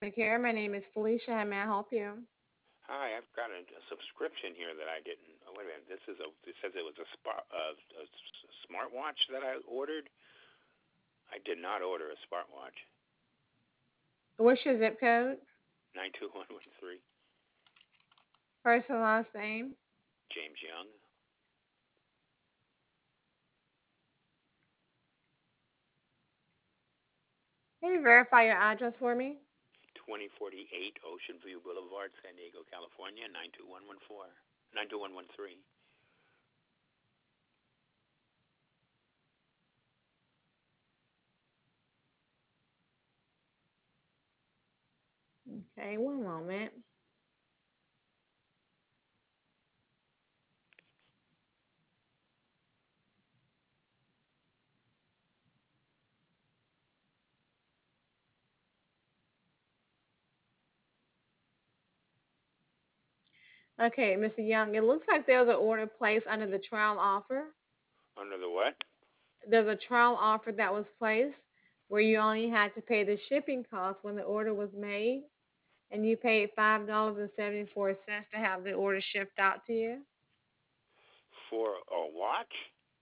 Care. My name is Felicia. How may I help you? Hi, I've got a subscription here that I didn't. Oh, wait a minute. This is a. It says it was a smartwatch that I ordered. I did not order a smartwatch. What's your zip code? 92113. First and last name. James Young. Can you verify your address for me? 2048 Ocean View Boulevard, San Diego, California. 92114. 92113. Okay, one moment. Okay, Mr. Young, it looks like there's an order placed under the trial offer. Under the what? There's a trial offer that was placed where you only had to pay the shipping cost when the order was made, and you paid $5.74 to have the order shipped out to you. For a watch?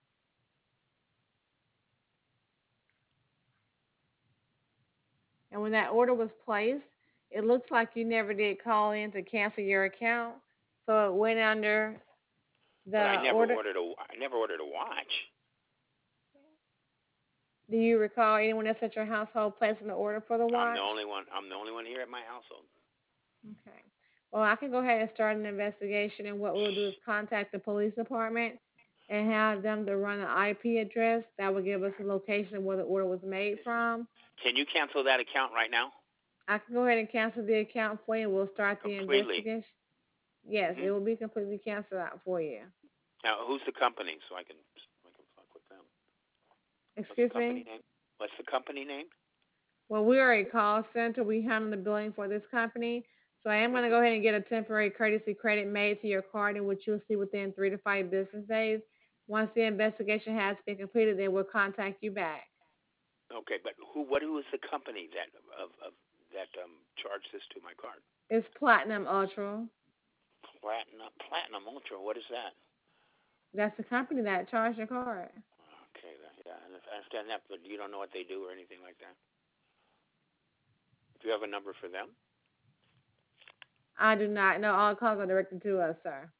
And when that order was placed, it looks like you never did call in to cancel your account. So it went under But I the never order. ordered a. I never ordered a watch. Do you recall anyone else at your household placing the order for the I'm the watch? only one. I'm the only one here at my household. Okay. Well, I can go ahead and start an investigation, and what we'll do is contact the police department and have them to run an IP address that will give us the location where the order was made from. Can you cancel that account right now? I can go ahead and cancel the account for you. We'll start the Completely. investigation. Yes, it Mhm. will be completely canceled out for you. Now, who's the company so I can fuck with them? What's the Excuse company me? name? What's the company name? Well, we are a call center. We handle the billing for this company. So I am going What's to the, go ahead and get a temporary courtesy credit made to your card, in which you'll see within 3 to 5 business days. Once the investigation has been completed, then we'll contact you back. okay, but who is the company that of that charged this to my card? It's Platinum Ultra. Platinum Ultra. What is that? That's the company that charged your card. Okay, yeah, I understand that, but you don't know what they do or anything like that. Do you have a number for them? I do not know. All calls are directed to us, sir.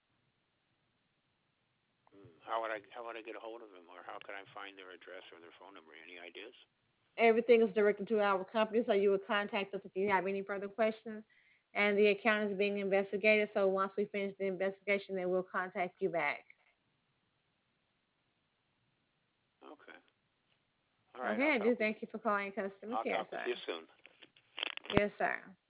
How would I get a hold of them, or how can I find their address or their phone number? Any ideas? Everything is directed to our company, so you will contact us if you have any further questions. And the account is being investigated, so once we finish the investigation, then we'll contact you back. Okay. All right. Okay, I'll I do talk with thank you for calling customer I'll care, talk with sir. you soon. Yes, sir.